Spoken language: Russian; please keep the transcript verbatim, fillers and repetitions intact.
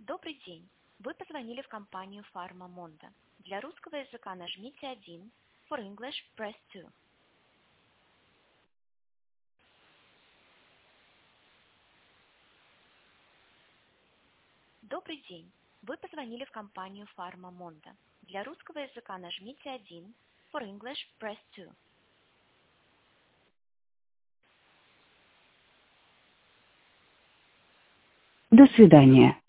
Добрый день. Вы позвонили в компанию Pharma-Mondo. Для русского языка нажмите один. For English, press two. Добрый день. Вы позвонили в компанию Pharma-Mondo. Для русского языка нажмите один. For English, press two. До свидания.